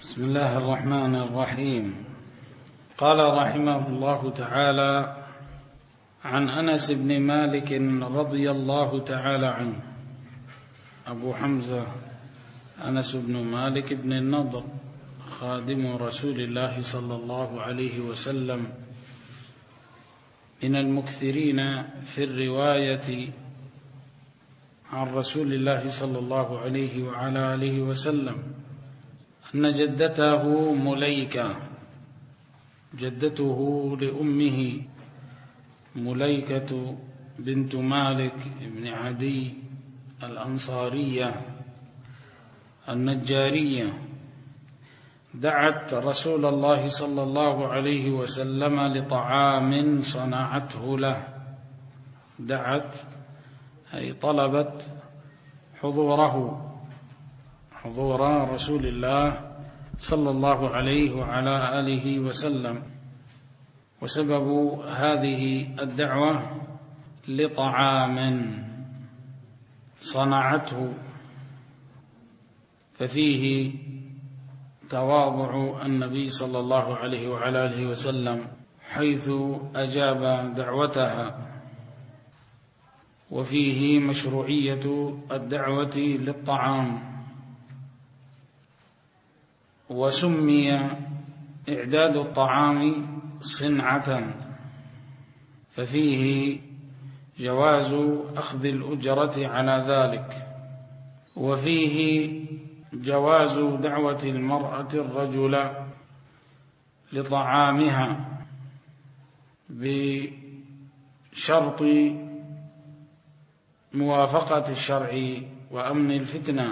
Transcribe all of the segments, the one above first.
بسم الله الرحمن الرحيم. قال رحمه الله تعالى: عن أنس بن مالك رضي الله تعالى عنه. أبو حمزة أنس بن مالك بن النضر خادم رسول الله صلى الله عليه وسلم، من المكثرين في الرواية عن رسول الله صلى الله عليه وعلى آله وسلم، أن جدته مليكة، جدته لأمه مليكة بنت مالك بن عدي الأنصارية النجارية، دعت رسول الله صلى الله عليه وسلم لطعام صنعته له. دعت أي طلبت حضور رسول الله صلى الله عليه وعلى آله وسلم. وسبب هذه الدعوة لطعام صنعته، ففيه تواضع النبي صلى الله عليه وعلى آله وسلم حيث أجاب دعوتها، وفيه مشروعية الدعوة للطعام. وسمي إعداد الطعام صنعة، ففيه جواز أخذ الأجرة على ذلك، وفيه جواز دعوة المرأة الرجل لطعامها بشرط موافقة الشرع وأمن الفتنة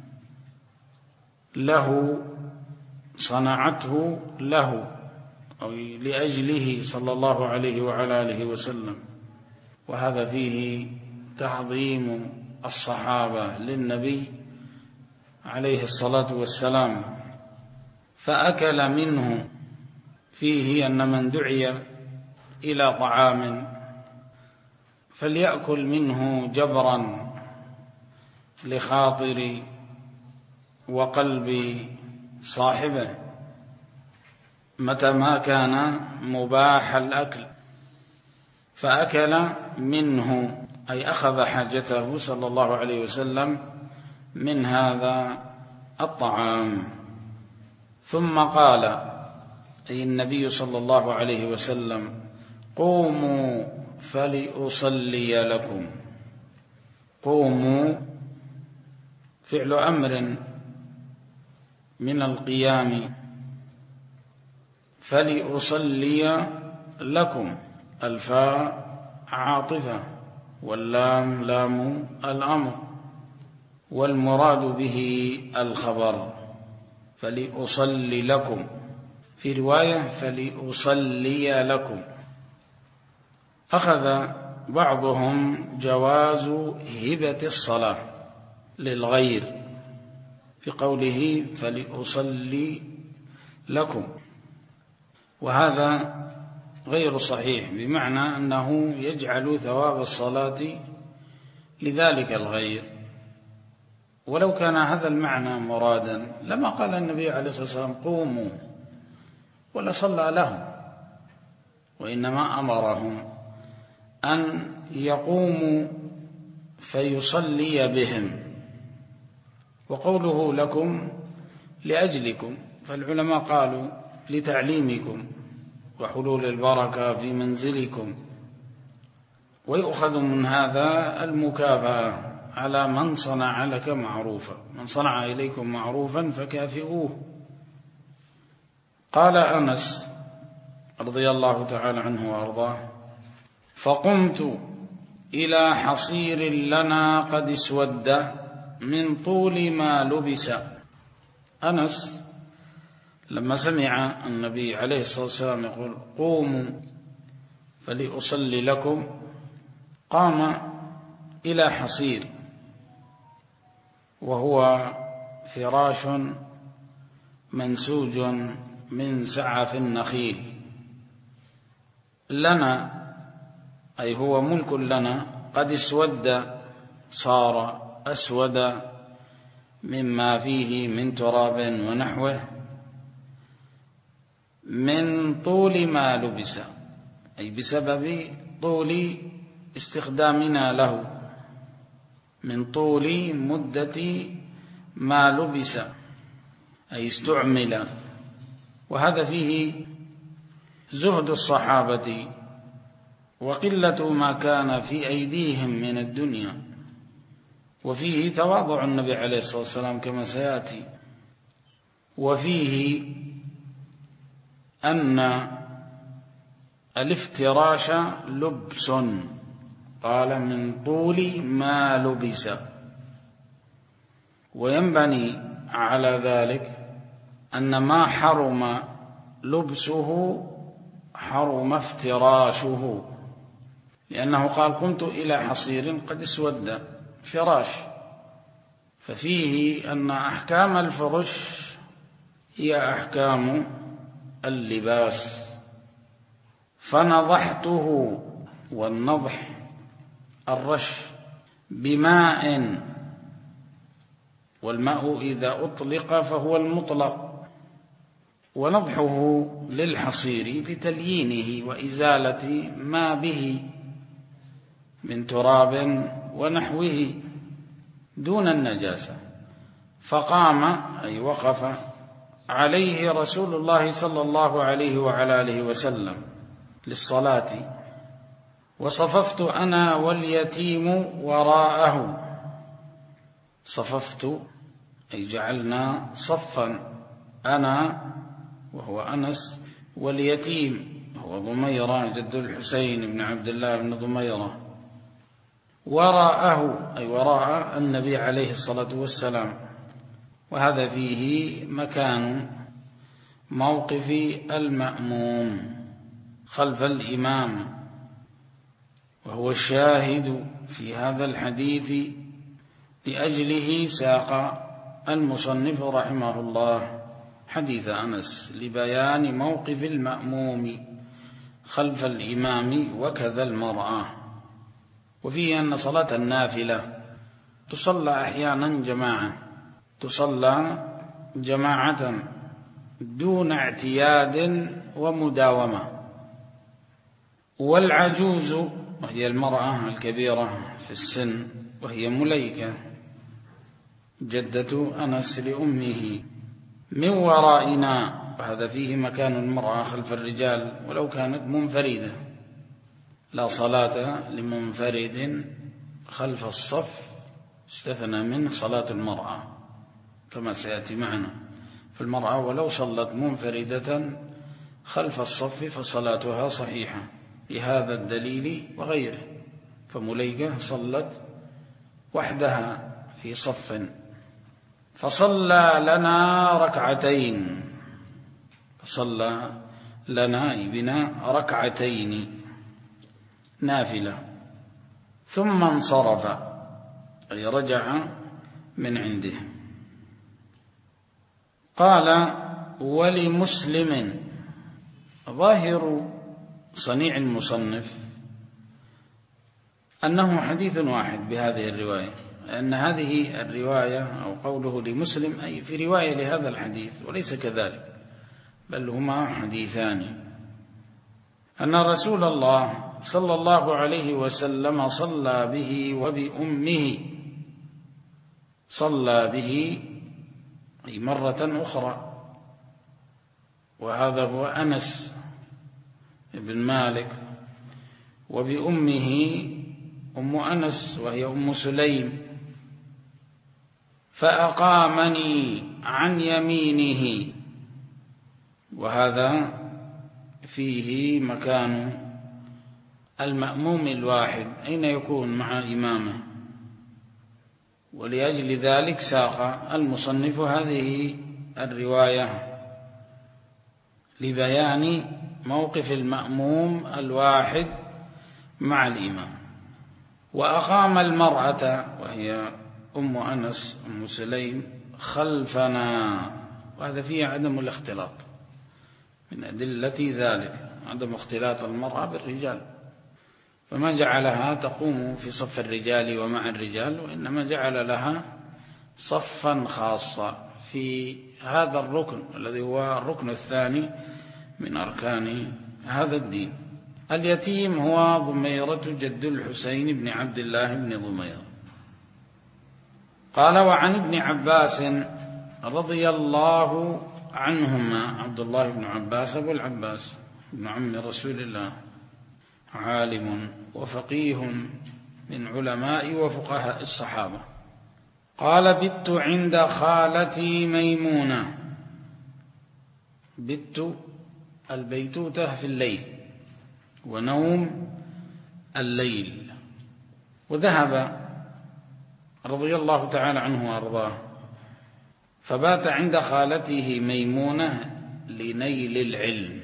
له، صنعته له أو لأجله صلى الله عليه وعلى آله وسلم. وهذا فيه تعظيم الصحابة للنبي عليه الصلاة والسلام، فأكل منه. فيه أن من دعي إلى طعام فليأكل منه جبرا لخاطر وقلب صاحبه متى ما كان مباح الأكل، فأكل منه أي أخذ حاجته صلى الله عليه وسلم من هذا الطعام. ثم قال أي النبي صلى الله عليه وسلم: قوموا فلأصلي لكم. قوموا فعل أمر من القيام، فلأصلي لكم، الفاء عاطفة واللام لام الأمر، والمراد به الخبر. فلأصلي لكم، في رواية فلأصلي لكم. أخذ بعضهم جواز هبة الصلاة للغير في قوله فلأصلي لكم، وهذا غير صحيح، بمعنى أنه يجعل ثواب الصلاة لذلك الغير. ولو كان هذا المعنى مرادا لما قال النبي عليه الصلاة والسلام قوموا ولا صلى لهم، وإنما أمرهم أن يقوموا فيصلي بهم. وقوله لكم لأجلكم، فالعلماء قالوا لتعليمكم وحلول البركة في منزلكم. ويؤخذ من هذا المكافأة على من صنع لك معروفا، من صنع إليكم معروفا فكافئوه. قال أنس رضي الله تعالى عنه وأرضاه: فقمت إلى حصير لنا قد اسود من طول ما لبس. أنس لما سمع النبي عليه الصلاة والسلام يقول قوموا فلأصلي لكم، قام إلى حصير، وهو فراش منسوج من سعف النخيل. لنا أي هو ملك لنا، قد اسود صار أسود مما فيه من تراب ونحوه، من طول ما لبس، أي بسبب طول استخدامنا له، من طول مدة ما لبس أي استعمل. وهذا فيه زهد الصحابة وقلة ما كان في أيديهم من الدنيا، وفيه تواضع النبي عليه الصلاة والسلام كما سيأتي، وفيه أن الافتراش لبس، قال من طول ما لبس. وينبني على ذلك أن ما حرم لبسه حرم افتراشه، لأنه قال قمت إلى حصير قد اسود فراش، ففيه أن أحكام الفرش هي أحكام اللباس. فنضحته، والنضح الرش بماء، والماء إذا أطلق فهو المطلق، ونضحه للحصير لتليينه وإزالة ما به من تراب ونحوه دون النجاسة. فقام أي وقف عليه رسول الله صلى الله عليه وعلى آله وسلم للصلاة، وصففت أنا واليتيم وراءه. صففت أي جعلنا صفا، أنا وهو أنس، واليتيم هو ضميرة جد الحسين بن عبد الله بن ضميرة، وراءه أي وراء النبي عليه الصلاة والسلام. وهذا فيه مكان موقف المأموم خلف الإمام، وهو الشاهد في هذا الحديث، لأجله ساق المصنف رحمه الله حديث أنس لبيان موقف المأموم خلف الإمام وكذا المرأة. وفيه أن صلاة النافلة تصلى أحيانا جماعة، تصلى جماعة دون اعتياد ومداومة. والعجوز وهي المرأة الكبيرة في السن، وهي مليكة جدة أنس لأمه، من ورائنا، وهذا فيه مكان المرأة خلف الرجال ولو كانت منفردة، لا صلاة لمنفرد خلف الصف، استثنى منه صلاة المرأة كما سيأتي معنا. فالمرأة ولو صلت منفردة خلف الصف فصلاتها صحيحة بهذا الدليل وغيره. فمليكة صلت وحدها في صف، فصلى لنا ركعتين، فصلى لنا بنا ركعتين نافلة، ثم انصرف أي رجع من عنده. قال ولمسلم، ظاهر صنيع المصنف أنه حديث واحد بهذه الرواية، أن هذه الرواية أو قوله لمسلم أي في رواية لهذا الحديث، وليس كذلك، بل هما حديثان. أن رسول الله صلى الله عليه وسلم صلى به وبأمه، صلى به أي مرة أخرى، وهذا هو أنس بن مالك، وبأمه أم أنس وهي أم سليم، فأقامني عن يمينه. وهذا فيه مكان المأموم الواحد أين يكون مع إمامه، ولأجل ذلك ساق المصنف هذه الرواية لبيان موقف المأموم الواحد مع الإمام. وأقام المرأة وهي أم أنس أم سليم خلفنا، وهذا فيه عدم الاختلاط، من أدلة ذلك عدم اختلاط المرأة بالرجال، فما جعلها تقوم في صف الرجال ومع الرجال، وإنما جعل لها صفا خاصا في هذا الركن الذي هو الركن الثاني من أركان هذا الدين. اليتيم هو ضميرة جد الحسين بن عبد الله بن ضمير. قال: وعن ابن عباس رضي الله عنهما، عبد الله بن عباس أبو العباس ابن عم رسول الله، عالم وفقيه من علماء وفقهاء الصحابة، قال: بت عند خالتي ميمونة. بت البيتوتة في الليل ونوم الليل. وذهب رضي الله تعالى عنه وأرضاه فبات عند خالته ميمونة لنيل العلم،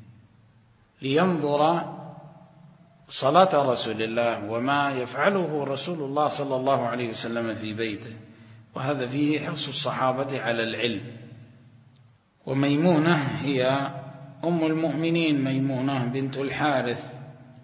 لينظر صلاة رسول الله وما يفعله رسول الله صلى الله عليه وسلم في بيته، وهذا فيه حرص الصحابة على العلم. وميمونة هي أم المؤمنين، ميمونة بنت الحارث،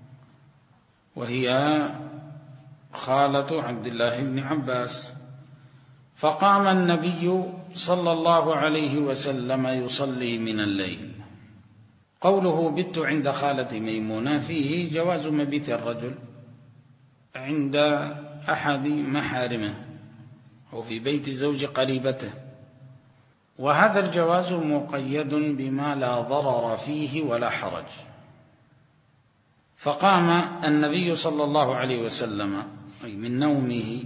وهي خالة عبد الله بن عباس. فقام النبي صلى الله عليه وسلم يصلي من الليل. قوله بت عند خالة ميمونة فيه جواز مبيت الرجل عند أحد محارمه أو في بيت زوج قريبته، وهذا الجواز مقيد بما لا ضرر فيه ولا حرج. فقام النبي صلى الله عليه وسلم أي من نومه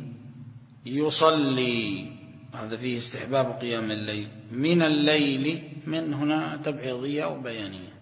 يصلي، هذا فيه استحباب قيام الليل، من الليل، من هنا تبعيضية أو بيانية،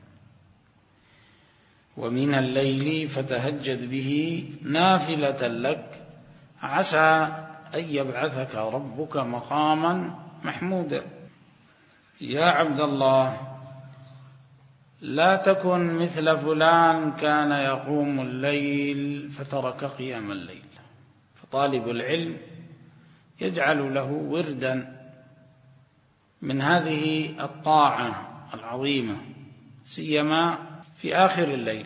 ومن الليل فتهجد به نافلة لك عسى أن يبعثك ربك مقاما محمودا. يا عبد الله، لا تكن مثل فلان كان يقوم الليل فترك قيام الليل. فطالب العلم يجعل له وردا من هذه الطاعة العظيمة، سيما في آخر الليل.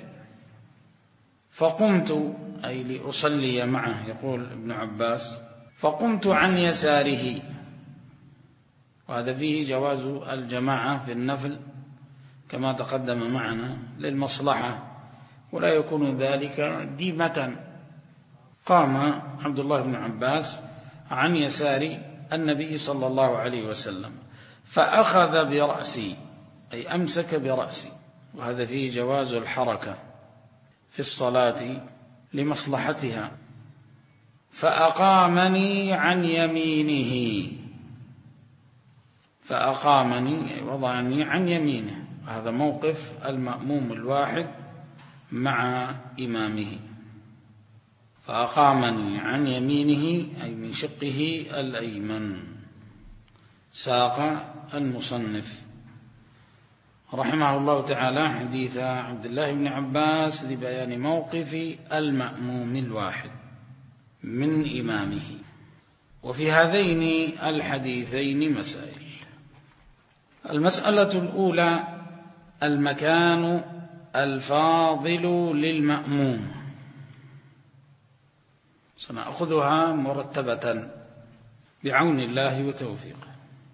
فقمت أي لأصلي معه، يقول ابن عباس: فقمت عن يساره، وهذا فيه جواز الجماعة في النفل كما تقدم معنا للمصلحة، ولا يكون ذلك ديمة. قام عبد الله بن عباس عن يسار النبي صلى الله عليه وسلم فأخذ برأسي أي أمسك برأسي، وهذا فيه جواز الحركة في الصلاة لمصلحتها. فأقامني عن يمينه، فأقامني وضعني عن يمينه، هذا موقف المأموم الواحد مع إمامه. فأقامني عن يمينه أي من شقه الأيمن. ساق المصنف رحمه الله تعالى حديث عبد الله بن عباس لبيان موقف المأموم الواحد من إمامه. وفي هذين الحديثين مسائل. المسألة الأولى: المكان الفاضل للمأموم. سنأخذها مرتبة بعون الله وتوفيقه.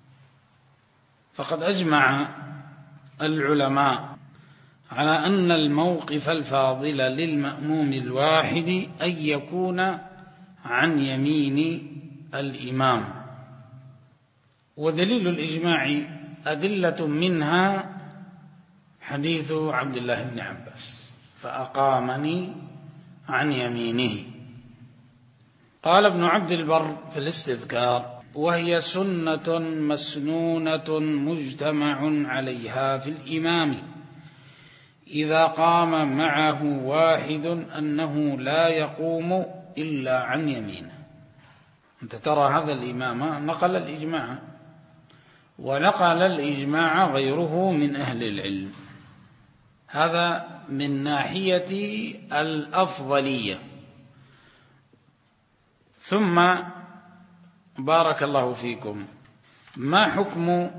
فقد أجمع العلماء على أن الموقف الفاضل للمأموم الواحد أن يكون عن يمين الإمام. ودليل الإجماع أدلة منها حديث عبد الله بن عباس: فأقامني عن يمينه. قال ابن عبد البر في الاستذكار: وهي سنة مسنونة مجتمع عليها في الإمام إذا قام معه واحد أنه لا يقوم إلا عن يمينه. أنت ترى هذا الإمام نقل الإجماع، ونقل الإجماع غيره من أهل العلم. هذا من ناحية الأفضلية. ثم بارك الله فيكم، ما حكم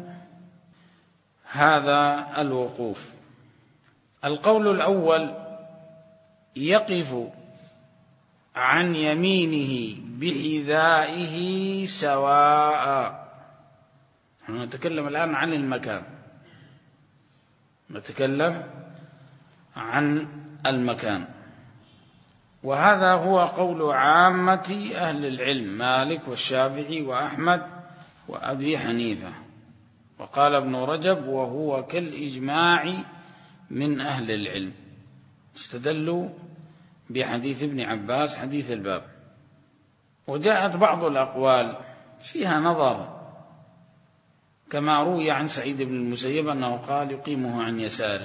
هذا الوقوف؟ القول الأول: يقف عن يمينه بحذائه سواء. نتكلم الآن عن المكان، نتكلم عن المكان. وهذا هو قول عامة أهل العلم، مالك والشافعي وأحمد وأبي حنيفة. وقال ابن رجب وهو كالإجماع من أهل العلم، استدلوا بحديث ابن عباس حديث الباب. وجاءت بعض الأقوال فيها نظر، كما روي عن سعيد بن المسيب أنه قال يقيمه عن يساره،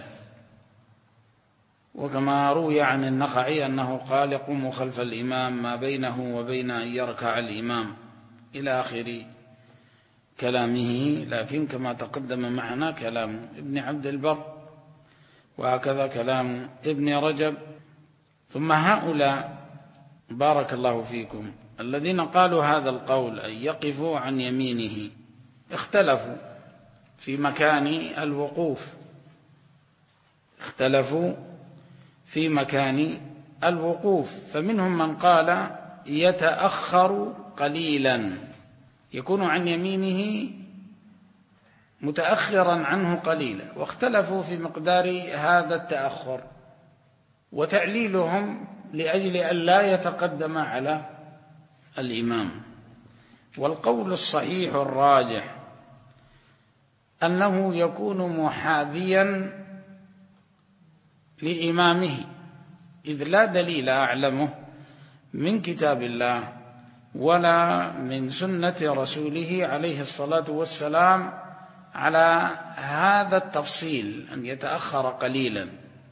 وكما روي عن النخعي أنه قال يقوم خلف الإمام ما بينه وبين أن يركع الإمام إلى آخر كلامه. لكن كما تقدم معنا كلام ابن عبد البر، وهكذا كلام ابن رجب. ثم هؤلاء بارك الله فيكم الذين قالوا هذا القول أن يقفوا عن يمينه اختلفوا في مكان الوقوف، اختلفوا في مكان الوقوف. فمنهم من قال يتأخر قليلا، يكون عن يمينه متأخرا عنه قليلا، واختلفوا في مقدار هذا التأخر، وتعليلهم لأجل أن لا يتقدم على الإمام. والقول الصحيح الراجح أنه يكون محاذيا لإمامه، إذ لا دليل أعلمه من كتاب الله ولا من سنة رسوله عليه الصلاة والسلام على هذا التفصيل أن يتأخر قليلا.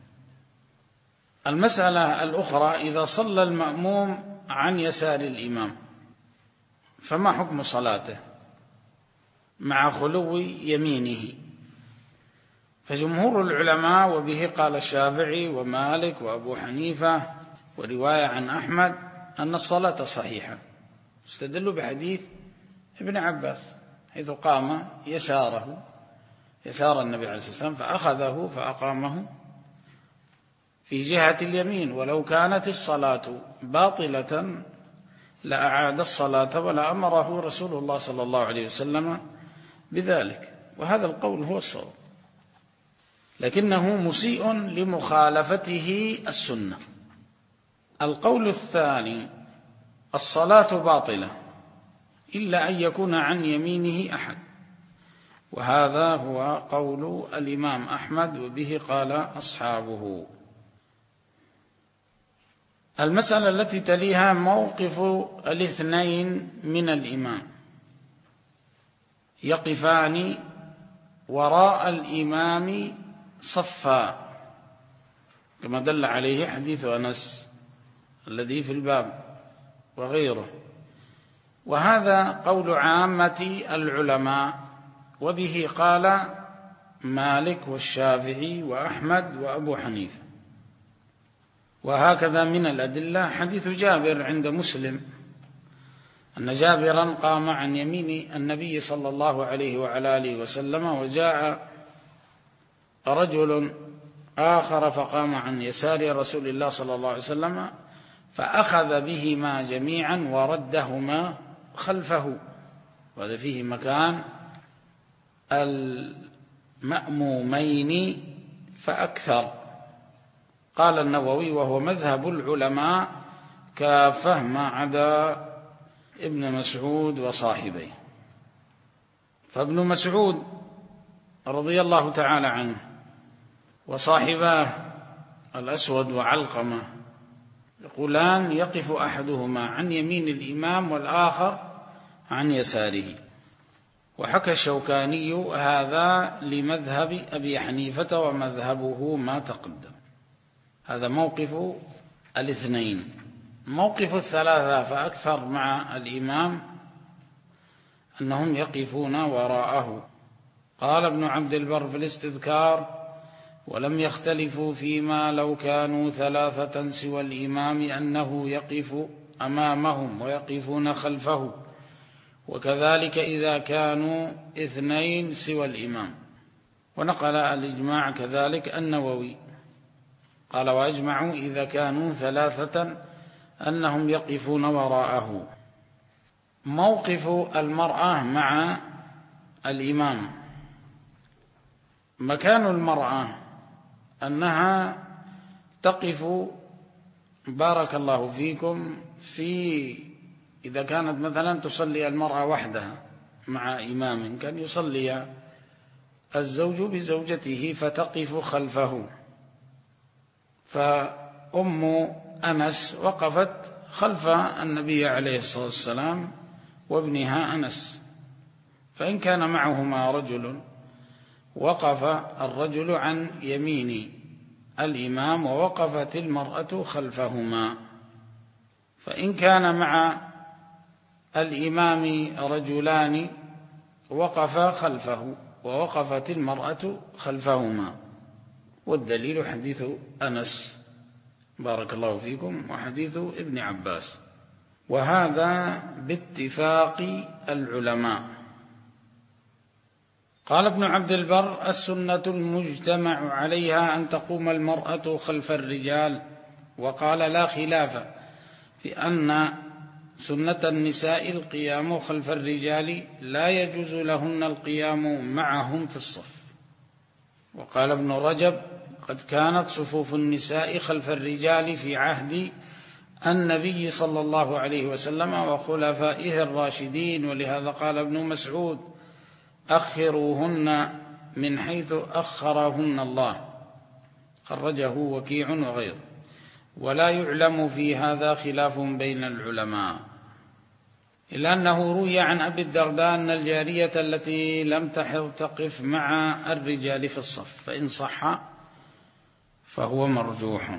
المسألة الأخرى، إذا صلى المأموم عن يسار الإمام فما حكم صلاته مع خلو يمينه؟ فجمهور العلماء، وبه قال الشافعي ومالك وأبو حنيفة ورواية عن أحمد، أن الصلاة صحيحة. استدلوا بحديث ابن عباس حيث قام يسار النبي عليه الصلاة والسلام فأخذه فأقامه في جهة اليمين، ولو كانت الصلاة باطلة لأعاد الصلاة ولا أمره رسول الله صلى الله عليه وسلم بذلك. وهذا القول هو الصواب، لكنه مسيء لمخالفته السنة. القول الثاني، الصلاة باطلة إلا أن يكون عن يمينه أحد، وهذا هو قول الإمام أحمد وبه قال أصحابه. المسألة التي تليها موقف الاثنين من الإمام، يقفان وراء الإمام صفا كما دل عليه حديث أنس الذي في الباب وغيره. وهذا قول عامة العلماء، وبه قال مالك والشافعي وأحمد وأبو حنيفة. وهكذا من الأدلة حديث جابر عند مسلم أن جابرا قام عن يمين النبي صلى الله عليه وعلى آله وسلم، وجاء رجل آخر فقام عن يسار رسول الله صلى الله عليه وسلم فأخذ بهما جميعا وردهما خلفه. وهذا فيه مكان المأمومين فأكثر. قال النووي وهو مذهب العلماء كافة ما عدا ابن مسعود وصاحبيه. فابن مسعود رضي الله تعالى عنه وصاحباه الأسود وعلقمة يقولان يقف أحدهما عن يمين الإمام والآخر عن يساره. وحكى الشوكاني هذا لمذهب أبي حنيفة ومذهبه ما تقدم. هذا موقف الاثنين. موقف الثلاثة فأكثر مع الإمام أنهم يقفون وراءه. قال ابن عبد البر في الاستذكار ولم يختلفوا فيما لو كانوا ثلاثة سوى الإمام أنه يقف أمامهم ويقفون خلفه، وكذلك إذا كانوا اثنين سوى الإمام. ونقل الإجماع كذلك النووي قال وأجمعوا إذا كانوا ثلاثة أنهم يقفون وراءه. موقف المرأة مع الإمام. مكان المرأة أنها تقف بارك الله فيكم إذا كانت مثلا تصلي المرأة وحدها مع إمام، كان يصلي الزوج بزوجته فتقف خلفه، فأم أنس وقفت خلف النبي عليه الصلاة والسلام وابنها أنس، فإن كان معهما رجل وقف الرجل عن يمين الإمام ووقفت المرأة خلفهما، فإن كان مع الإمام رجلان وقفا خلفه ووقفت المرأة خلفهما. والدليل حديث أنس بارك الله فيكم وحديث ابن عباس، وهذا باتفاق العلماء. قال ابن عبد البر: السنة المجتمع عليها أن تقوم المرأة خلف الرجال، وقال: لا خلاف في أن سنة النساء القيام خلف الرجال، لا يجوز لهن القيام معهم في الصف. وقال ابن رجب: قد كانت صفوف النساء خلف الرجال في عهد النبي صلى الله عليه وسلم وخلفائه الراشدين، ولهذا قال ابن مسعود: أخروهن من حيث أخرهن الله، خرجه وكيع وغيره. ولا يعلم في هذا خلاف بين العلماء، إلا أنه روي عن أبي الدرداء أن الجارية التي لم تحض تقف مع الرجال في الصف، فإن صح فهو مرجوح.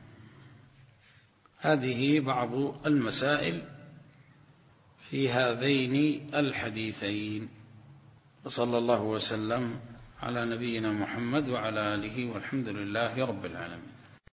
هذه بعض المسائل في هذين الحديثين، وصلى الله وسلم على نبينا محمد وعلى آله، والحمد لله رب العالمين.